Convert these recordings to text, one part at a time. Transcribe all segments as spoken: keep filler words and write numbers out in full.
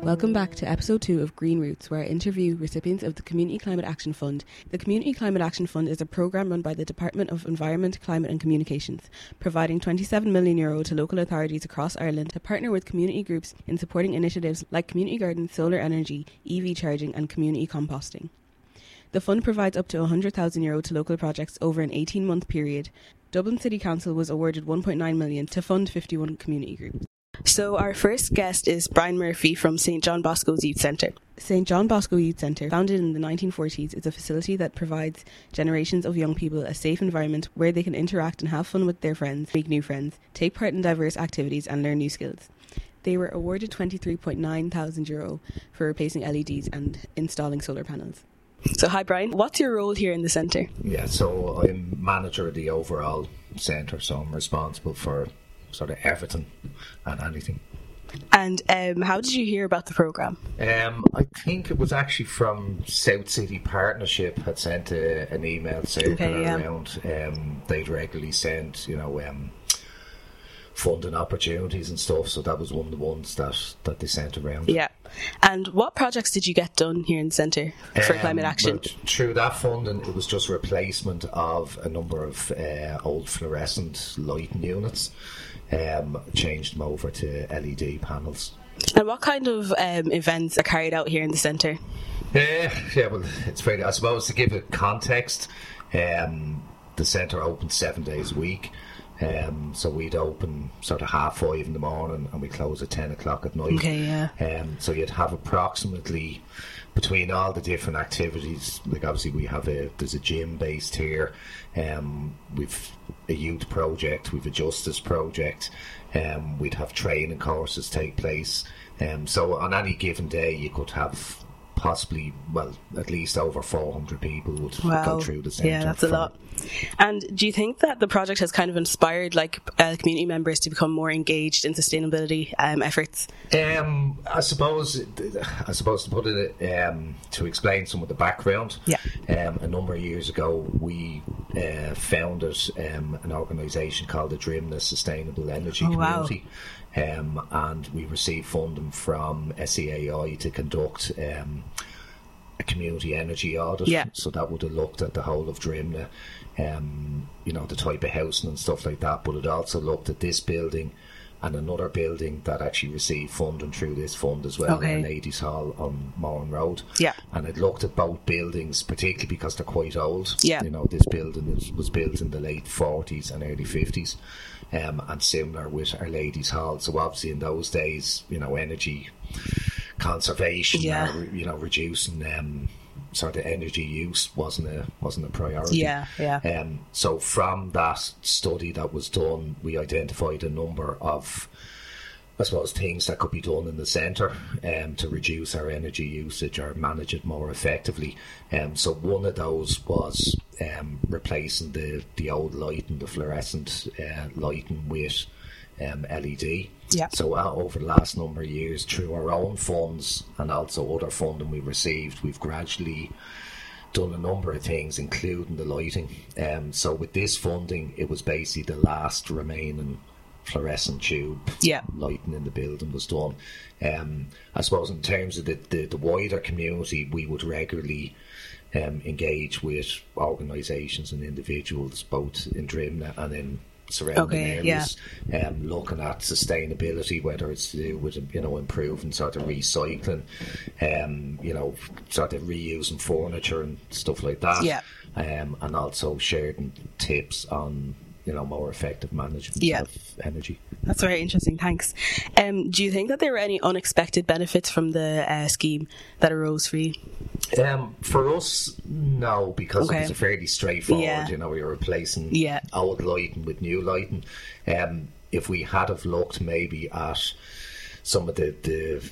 Welcome back to episode two of Green Roots, where I interview recipients of the Community Climate Action Fund. The Community Climate Action Fund is a programme run by the Department of Environment, Climate and Communications, providing twenty-seven million euro to local authorities across Ireland to partner with community groups in supporting initiatives like community gardens, solar energy, E V charging and community composting. The fund provides up to one hundred thousand euro to local projects over an eighteen-month period. Dublin City Council was awarded one point nine million to fund fifty-one community groups. So our first guest is Brian Murphy from Saint John Bosco's Youth Centre. Saint John Bosco Youth Centre, founded in the nineteen forties, is a facility that provides generations of young people a safe environment where they can interact and have fun with their friends, make new friends, take part in diverse activities and learn new skills. They were awarded twenty-three point nine thousand euro for replacing L E Ds and installing solar panels. So hi Brian, what's your role here in the centre? Yeah, so I'm manager of the overall centre, so I'm responsible for sort of everything and anything. And um, how did you hear about the programme? Um, I think it was actually from South City Partnership had sent a, an email circular okay, yeah. around. Um, they'd regularly send, you know, um, funding opportunities and stuff, so that was one of the ones that, that they sent around. Yeah. And what projects did you get done here in the centre for um, climate action? Well, through that funding, it was just replacement of a number of uh, old fluorescent lighting units. Um, changed them over to L E D panels. And what kind of um, events are carried out here in the centre? Uh, yeah, well, it's very, I suppose to give it context, um, the centre opens seven days a week. Um, so we'd open sort of half five in the morning and we close at ten o'clock at night. Okay, yeah. Um, so you'd have approximately, between all the different activities, like obviously we have a, there's a gym based here, um, we've a youth project, we've a justice project, um, we'd have training courses take place. Um, so on any given day you could have possibly, well, at least over four hundred people would wow. go through the centre. Yeah, that's a lot. And do you think that the project has kind of inspired like uh, community members to become more engaged in sustainability um, efforts? Um, I suppose, I suppose to put it, um, to explain some of the background. Yeah. Um, a number of years ago, we uh, founded um, an organisation called the Drimna Sustainable Energy oh, Community. Wow. Um, and we received funding from S E A I to conduct um, a community energy audit. Yeah. So that would have looked at the whole of Drimna, um, you know, the type of housing and stuff like that. But it also looked at this building and another building that actually received funding through this fund as well, okay. Ladies Hall on Moran Road. Yeah. And it looked at both buildings, particularly because they're quite old. Yeah. You know, this building is, was built in the late forties and early fifties. Um, and similar with Our Ladies Hall. So obviously in those days, you know, energy conservation, yeah. or, you know, reducing um, sort of energy use wasn't a wasn't a priority. Yeah, yeah. Um, so from that study that was done, we identified a number of, I suppose, things that could be done in the centre um, to reduce our energy usage or manage it more effectively. Um, so one of those was um, replacing the, the old lighting, the fluorescent uh, lighting with um, L E D. Yeah. So uh, over the last number of years, through our own funds and also other funding we've received, we've gradually done a number of things, including the lighting. Um, so with this funding, it was basically the last remaining fluorescent tube yeah. lighting in the building was done. Um, I suppose in terms of the, the, the wider community, we would regularly um, engage with organisations and individuals both in Drimna and in surrounding okay, areas, yeah. um, looking at sustainability, whether it's to do with, you know, improving sort of recycling, um, you know, sort of reusing furniture and stuff like that, yeah. um, and also sharing tips on, you know, more effective management yeah. of energy. That's very interesting, thanks. Um, do you think that there were any unexpected benefits from the uh, scheme that arose for you? Um, for us, no, because okay. it was a fairly straightforward, yeah. you know, we were replacing yeah. old lighting with new lighting. Um, if we had have looked maybe at some of the, the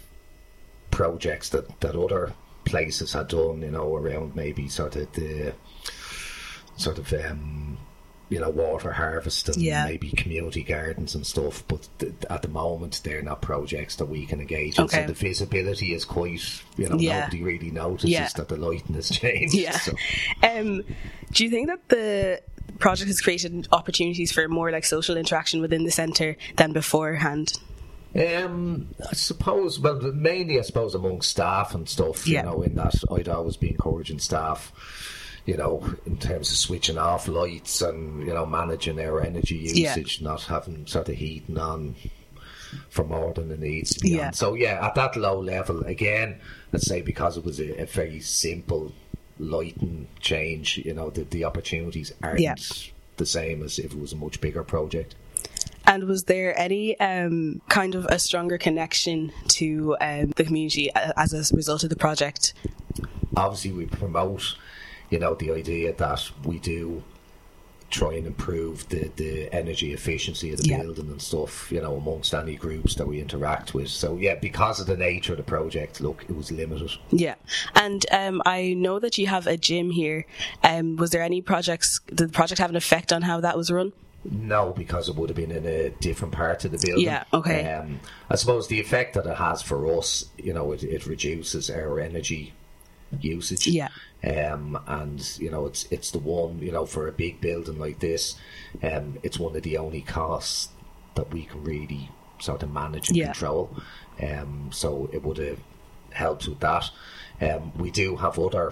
projects that, that other places had done, you know, around maybe sort of the sort of um, you know, water harvest and yeah. maybe community gardens and stuff, but th- at the moment they're not projects that we can engage in. Okay. So the visibility is quite, you know, yeah. nobody really notices yeah. that the lighting has changed. Yeah. So. Um, do you think that the project has created opportunities for more like social interaction within the centre than beforehand? Um, I suppose, well, mainly I suppose among staff and stuff, Yeah. you know, in that I'd always be encouraging staff, you know, in terms of switching off lights and, you know, managing their energy usage, Yeah. not having sort of heating on for more than it needs to be Yeah. on. So, yeah, at that low level, again, let's say because it was a, a very simple lighting change, you know, the, the opportunities aren't Yeah. the same as if it was a much bigger project. And was there any um, kind of a stronger connection to um, the community as a result of the project? Obviously, we promote, you know, the idea that we do try and improve the, the energy efficiency of the Yeah. building and stuff, you know, amongst any groups that we interact with. So, yeah, because of the nature of the project, look, it was limited. Yeah. And um, I know that you have a gym here. Um, was there any projects, did the project have an effect on how that was run? No, because it would have been in a different part of the building. Yeah, okay. Um, I suppose the effect that it has for us, you know, it, it reduces our energy usage. Yeah. Um, and, you know, it's it's the one, you know, for a big building like this, um, it's one of the only costs that we can really sort of manage and Yeah. control. Um, so it would have helped with that. Um, we do have other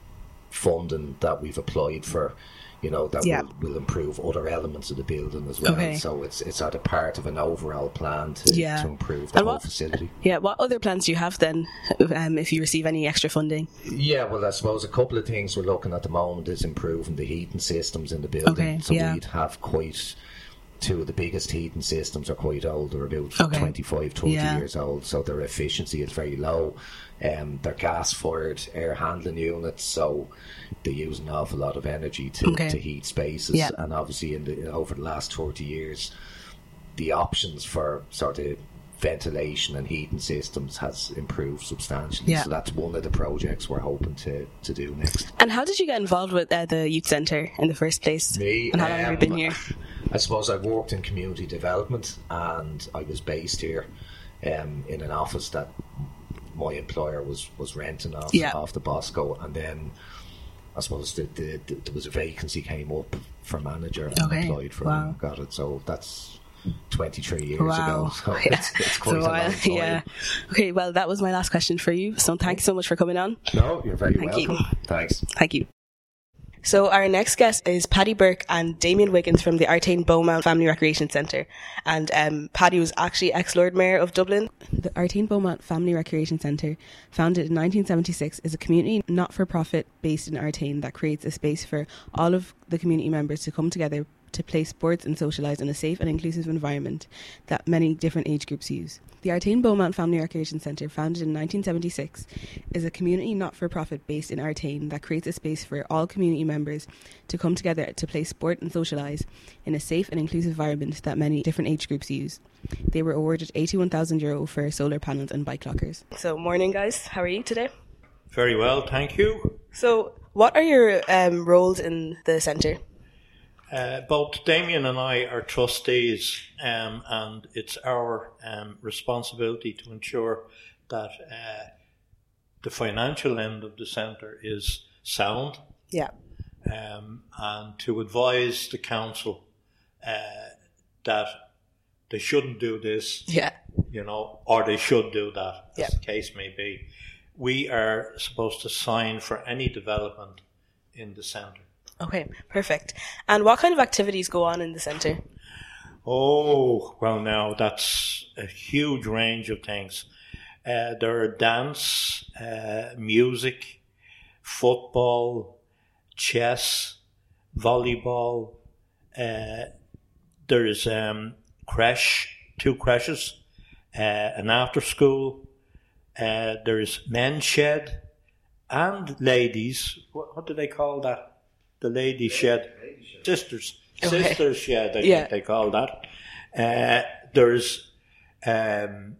funding that we've applied for, you know, that Yeah. will, will improve other elements of the building as well. Okay. So it's it's sort of part of an overall plan to, Yeah. to improve the And whole what- facility. Yeah. What other plans do you have then, um, if you receive any extra funding? Yeah, well, I suppose a couple of things we're looking at the moment is improving the heating systems in the building. Okay, so yeah. we'd have quite two of the biggest heating systems are quite old. They're about Okay. twenty-five, thirty Yeah. years old, so their efficiency is very low. Um, they're gas-fired air handling units, so they use an awful lot of energy to, Okay. to heat spaces. Yeah. And obviously, in the, over the last thirty years, the options for sort of ventilation and heating systems has improved substantially. Yeah. So that's one of the projects we're hoping to, to do next. And how did you get involved with uh, the youth centre in the first place? Me, And how long have you um, been here? I suppose I worked in community development and I was based here um, in an office that my employer was, was renting off, Yeah. off the Bosco, and then I suppose the, the, the, there was a vacancy came up for manager and Okay. I applied for Wow. it and got it. So that's twenty-three years Wow. ago. So Yeah. it's, it's quite So, a long uh, time. yeah. Okay, well, that was my last question for you. So thanks so much for coming on. No, you're very Thank you. welcome. Thanks. Thank you. So our next guest is Paddy Burke and Damien Wiggins from the Artane Beaumont Family Recreation Centre. And um, Paddy was actually ex-Lord Mayor of Dublin. The Artane Beaumont Family Recreation Centre, founded in nineteen seventy-six, is a community not-for-profit based in Artane that creates a space for all of the community members to come together to play sports and socialise in a safe and inclusive environment that many different age groups use. The Artane Beaumont Family Recreation Centre, founded in nineteen seventy-six, is a community not-for-profit based in Artane that creates a space for all community members to come together to play sport and socialise in a safe and inclusive environment that many different age groups use. They were awarded eighty-one thousand euro for solar panels and bike lockers. So, morning guys, how are you today? Very well, thank you. So, what are your um, roles in the centre? Uh, both Damien and I are trustees, um, and it's our um, responsibility to ensure that uh, the financial end of the centre is sound, Yeah. um, and to advise the council uh, that they shouldn't do this, Yeah. you know, or they should do that, as Yeah. the case may be. We are supposed to sign for any development in the centre. Okay, perfect. And what kind of activities go on in the centre? Oh, well, now that's a huge range of things. Uh, there are dance, uh, music, football, chess, volleyball. Uh, there is um, creche, two creches, uh, an after school. Uh, there is men's shed and ladies. What, what do they call that? The lady shed. Sisters. Okay. Sisters shed, I Yeah. think they call that. Uh, there's um,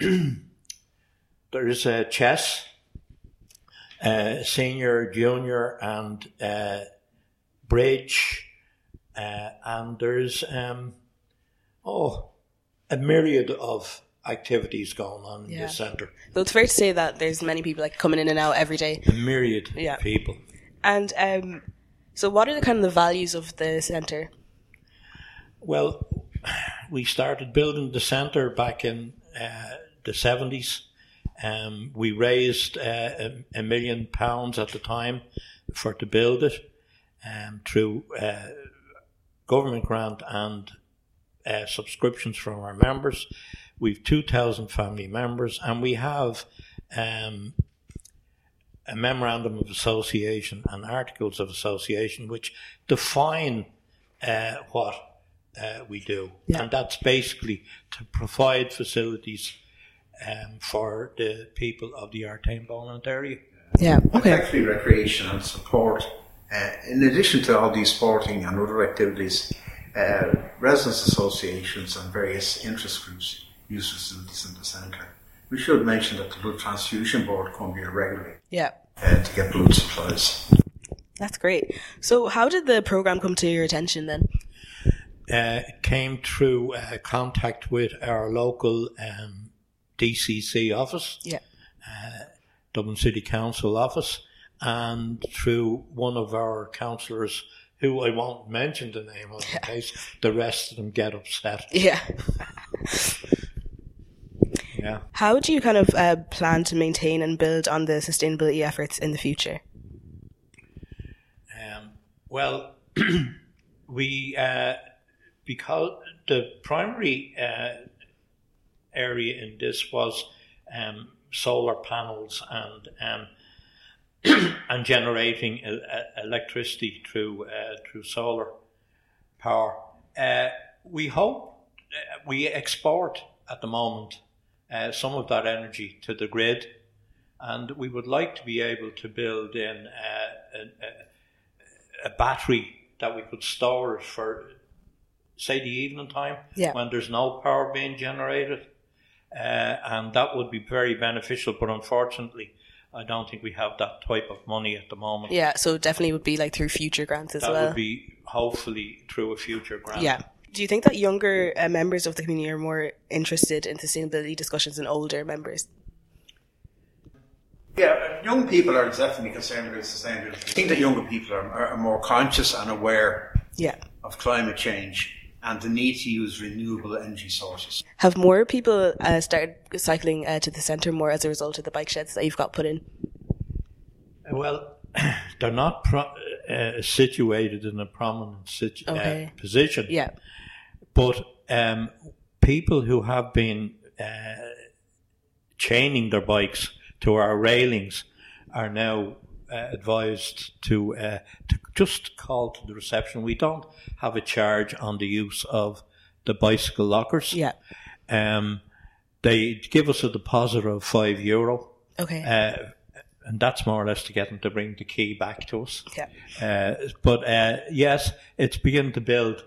there is a chess, uh, senior, junior, and uh, bridge, uh, and there's um, oh a myriad of activities going on Yeah. in the centre. So it's fair to say that there's many people like coming in and out every day. A myriad Yeah. of people. And um, so what are the kind of the values of the centre? Well, we started building the centre back in uh, the seventies. Um, we raised uh, a, a million pounds at the time for to build it um, through uh, government grant and uh, subscriptions from our members. We've two thousand family members, and we have um, a memorandum of association and articles of association which define uh, what uh, we do. Yeah. And that's basically to provide facilities um, for the people of the Artane Bowland area. Yeah, okay. Effectively recreation and support. Uh, in addition to all these sporting and other activities, uh, residents associations and various interest groups use facilities in the centre. We should mention that the Blood Transfusion Board come here regularly yeah. uh, to get blood supplies. That's great. So how did the programme come to your attention then? Uh, it came through uh, contact with our local um, D C C office, yeah. uh, Dublin City Council office, and through one of our councillors, who I won't mention the name of in case the rest of them get upset. Yeah. Yeah. How do you kind of uh, plan to maintain and build on the sustainability efforts in the future? Um, well, we uh, because the primary uh, area in this was um, solar panels and um, and generating el- electricity through uh, through solar power. Uh, we hope uh, we export at the moment uh, some of that energy to the grid, and we would like to be able to build in uh, a, a, a battery that we could store it for, say, the evening time yeah. when there's no power being generated, uh, and that would be very beneficial. But unfortunately, I don't think we have that type of money at the moment. Yeah, so definitely would be like through future grants as that well. That would be hopefully through a future grant. Yeah. Do you think that younger uh, members of the community are more interested in sustainability discussions than older members? Yeah, young people are definitely concerned about sustainability. I think that younger people are, are more conscious and aware yeah. of climate change and the need to use renewable energy sources. Have more people uh, started cycling uh, to the centre more as a result of the bike sheds that you've got put in? Well, they're not pro- uh, situated in a prominent situ- okay. uh, position. Yeah. But um, people who have been uh, chaining their bikes to our railings are now uh, advised to uh, to just call to the reception. We don't have a charge on the use of the bicycle lockers. Yeah. Um, they give us a deposit of five euro. Okay. Uh, and that's more or less to get them to bring the key back to us. Yeah. Uh, but uh, yes, it's beginning to build.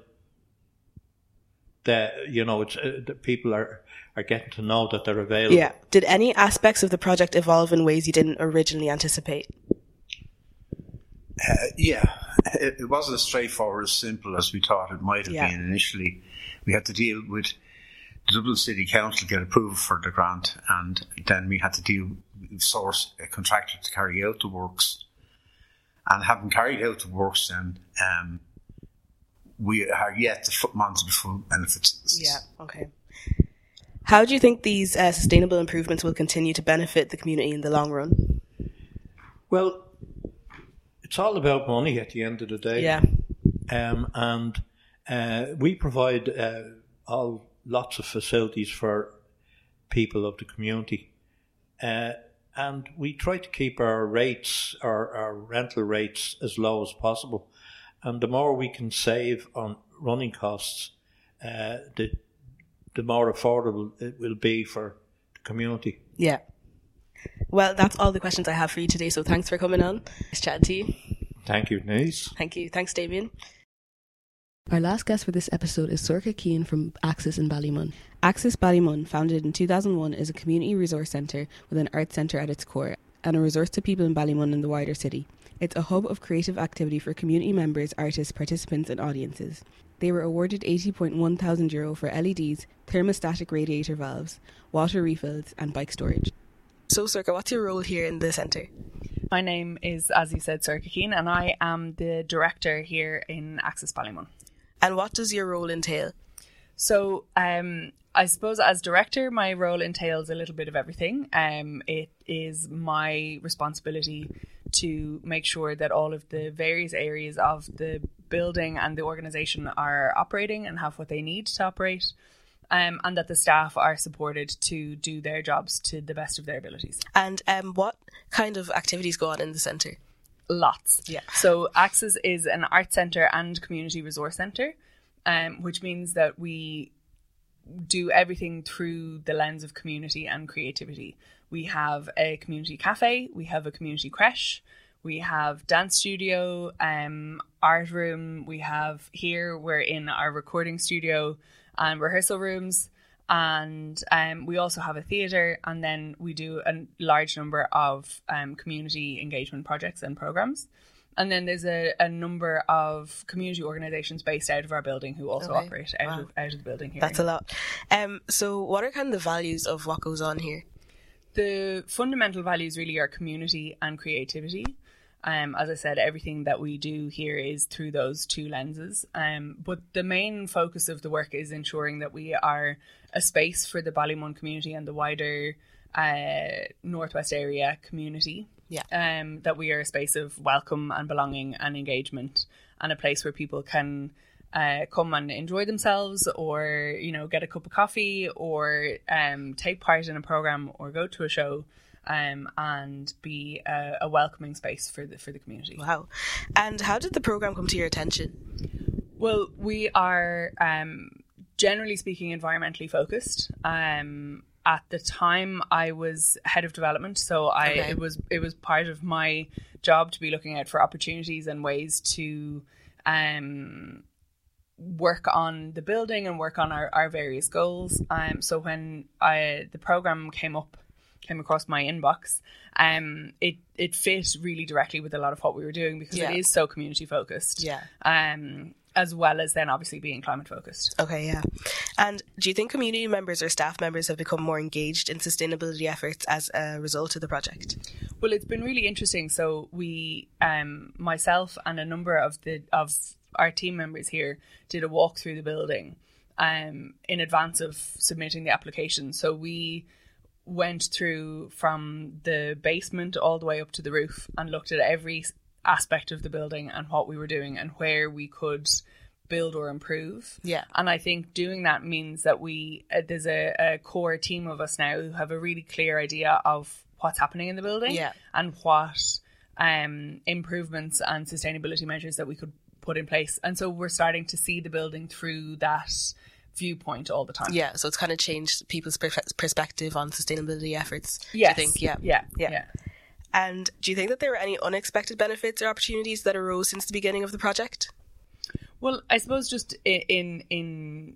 The, you know, it's uh, the people are, are getting to know that they're available. Yeah. Did any aspects of the project evolve in ways you didn't originally anticipate? Uh, yeah, it, it wasn't as straightforward, as simple as we thought it might have yeah. been initially. We had to deal with the Dublin City Council to get approval for the grant, and then we had to deal with source a contractor to carry out the works. And having carried out the works, then um, we are yet to foot onto the full benefits of this. Yeah, okay. How do you think these uh, sustainable improvements will continue to benefit the community in the long run? Well, it's all about money at the end of the day. Yeah. Um, and uh, we provide uh, all lots of facilities for people of the community. Uh, and we try to keep our rates, our, our rental rates, as low as possible. And the more we can save on running costs, uh, the the more affordable it will be for the community. Yeah. Well, that's all the questions I have for you today, so thanks for coming on. Nice chatting to you. Thank you, Denise. Thank you. Thanks, Damien. Our last guest for this episode is Sorcha Keane from Axis in Ballymun. Axis Ballymun, founded in two thousand one, is a community resource centre with an arts centre at its core and a resource to people in Ballymun and the wider city. It's a hub of creative activity for community members, artists, participants and audiences. They were awarded eighty point one thousand euro for L E Ds, thermostatic radiator valves, water refills and bike storage. So, Sorcha, what's your role here in the centre? My name is, as you said, Sorcha Keane, and I am the director here in Axis Ballymun. And what does your role entail? So, um, I suppose as director, my role entails a little bit of everything. Um, it is my responsibility to make sure that all of the various areas of the building and the organisation are operating and have what they need to operate, um, and that the staff are supported to do their jobs to the best of their abilities. And um, what kind of activities go on in the centre? Lots. Yeah. So Axis is an art centre and community resource centre, um, which means that we do everything through the lens of community and creativity. We have a community cafe, we have a community creche, we have dance studio, um, art room, we have here, we're in our recording studio and rehearsal rooms, and um, we also have a theatre, and then we do a large number of um, community engagement projects and programmes. And then there's a, a number of community organisations based out of our building who also Okay. operate out, Wow. of, out of the building here. That's a lot. Um, so what are kind of the values of what goes on here? The fundamental values really are community and creativity. Um, as I said, everything that we do here is through those two lenses. Um, but the main focus of the work is ensuring that we are a space for the Ballymun community and the wider uh, Northwest area community. Yeah. Um, that we are a space of welcome and belonging and engagement, and a place where people can uh, come and enjoy themselves, or, you know, get a cup of coffee, or um, take part in a program, or go to a show, um, and be a, a welcoming space for the for the community. Wow. And how did the programme come to your attention? Well, we are um, generally speaking environmentally focused. Um, At the time, I was head of development, so I Okay. it was it was part of my job to be looking out for opportunities and ways to um, work on the building and work on our, our various goals. Um, so when I the program came up, came across my inbox, um, it it fit really directly with a lot of what we were doing, because Yeah. it is so community focused. Yeah. Um, as well as then obviously being climate focused. Okay, yeah. And do you think community members or staff members have become more engaged in sustainability efforts as a result of the project? Well, it's been really interesting. So we, um, myself and a number of the of our team members here did a walk through the building um, in advance of submitting the application. So we went through from the basement all the way up to the roof and looked at every aspect of the building and what we were doing and where we could build or improve. Yeah. And I think doing that means that we uh, there's a, a core team of us now who have a really clear idea of what's happening in the building, Yeah. and what um, improvements and sustainability measures that we could put in place. And so we're starting to see the building through that viewpoint all the time. Yeah, so it's kind of changed people's per- perspective on sustainability efforts. Yes. I think, yeah. Yeah. Yeah. Yeah. And do you think that there were any unexpected benefits or opportunities that arose since the beginning of the project? Well, I suppose just in, in in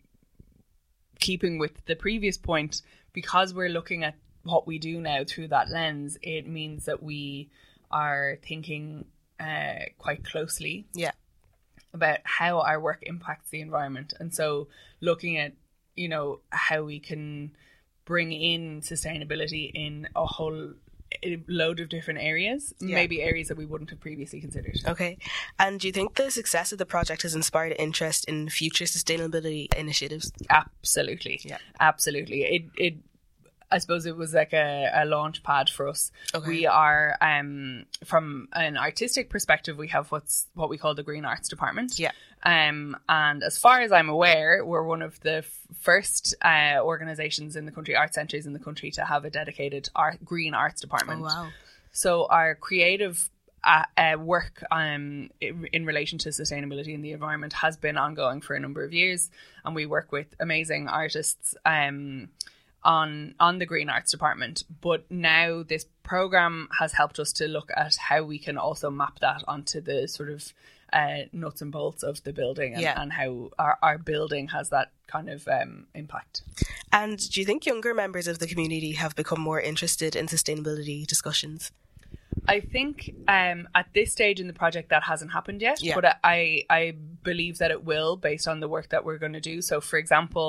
keeping with the previous point, because we're looking at what we do now through that lens, it means that we are thinking uh, quite closely Yeah. about how our work impacts the environment. And so looking at, you know, how we can bring in sustainability in a whole a load of different areas, Yeah. maybe areas that we wouldn't have previously considered. Okay. And do you think the success of the project has inspired interest in future sustainability initiatives? Absolutely. Yeah. Absolutely. It it I suppose it was like a, a launch pad for us. Okay. We are um from an artistic perspective, we have what's what we call the Green Arts Department. Yeah. Um and as far as I'm aware, we're one of the f- first uh organizations in the country, art centres in the country, to have a dedicated art Green Arts Department. Oh, wow. So our creative uh, uh, work um, in, in relation to sustainability and the environment has been ongoing for a number of years, and we work with amazing artists um, on on the Green Arts Department. But now this program has helped us to look at how we can also map that onto the sort of uh, nuts and bolts of the building, and, Yeah. and how our, our building has that kind of um, impact. And do you think younger members of the community have become more interested in sustainability discussions? I think um, at this stage in the project that hasn't happened yet, Yeah. but I I believe that it will, based on the work that we're going to do. So, for example,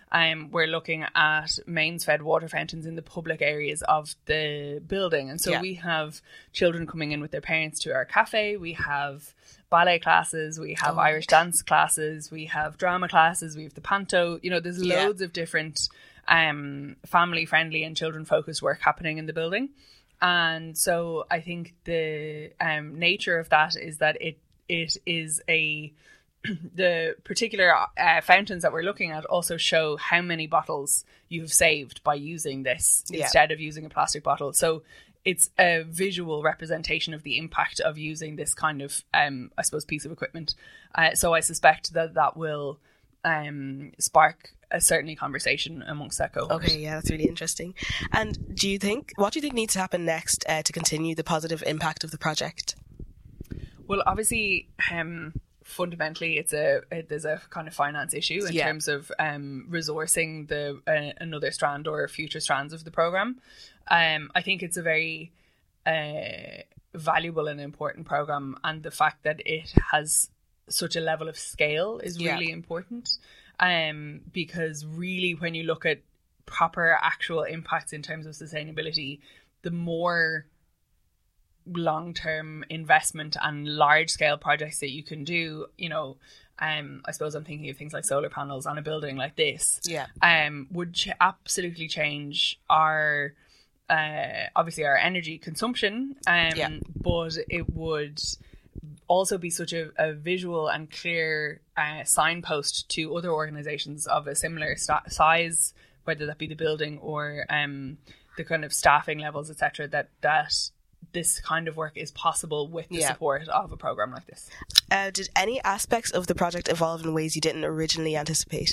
Um, we're looking at mains fed water fountains in the public areas of the building. And so Yeah. we have children coming in with their parents to our cafe. We have ballet classes. We have Oh. Irish dance classes. We have drama classes. We have the panto. You know, there's Yeah. loads of different um, family friendly and children focused work happening in the building. And so I think the um, nature of that is that it it is a the particular uh, fountains that we're looking at also show how many bottles you have saved by using this Yeah. instead of using a plastic bottle. So it's a visual representation of the impact of using this kind of, um, I suppose, piece of equipment. Uh, so I suspect that that will um, spark a certainly conversation amongst that cohort. Okay, yeah, that's really interesting. And do you think, what do you think needs to happen next uh, to continue the positive impact of the project? Well, obviously, um, fundamentally, it's a it, there's a kind of finance issue in Yeah. terms of um, resourcing the uh, another strand or future strands of the program. Um, I think it's a very uh, valuable and important program, and the fact that it has such a level of scale is Yeah. really important. Um, because really, when you look at proper actual impacts in terms of sustainability, the more long-term investment and large-scale projects that you can do, you know, um, I suppose I'm thinking of things like solar panels on a building like this, Yeah. um, would ch- absolutely change our, uh, obviously our energy consumption, um, Yeah. but it would also be such a, a visual and clear uh, signpost to other organisations of a similar sta- size, whether that be the building or um, the kind of staffing levels, et cetera, that that this kind of work is possible with the Yeah. support of a programme like this. Uh, did any aspects of the project evolve in ways you didn't originally anticipate?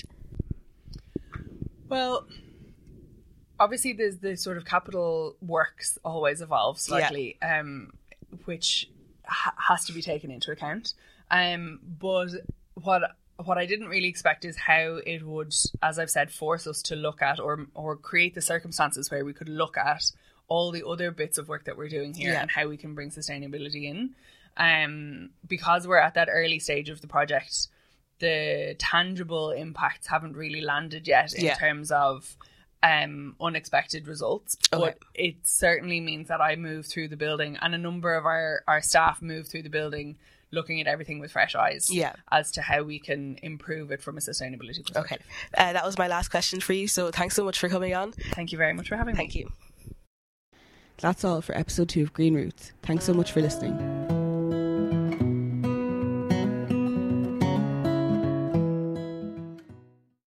Well, obviously there's the sort of capital works always evolve slightly, um, which ha- has to be taken into account. Um, but what what I didn't really expect is how it would, as I've said, force us to look at or or create the circumstances where we could look at all the other bits of work that we're doing here Yeah. and how we can bring sustainability in. Um, because we're at that early stage of the project, the tangible impacts haven't really landed yet in Yeah. terms of um, unexpected results. Okay. But it certainly means that I move through the building and a number of our, our staff move through the building looking at everything with fresh eyes Yeah. as to how we can improve it from a sustainability perspective. Okay. Uh, that was my last question for you, so thanks so much for coming on. Thank you very much for having me. Thank you. That's all for episode two of Green Roots. Thanks so much for listening.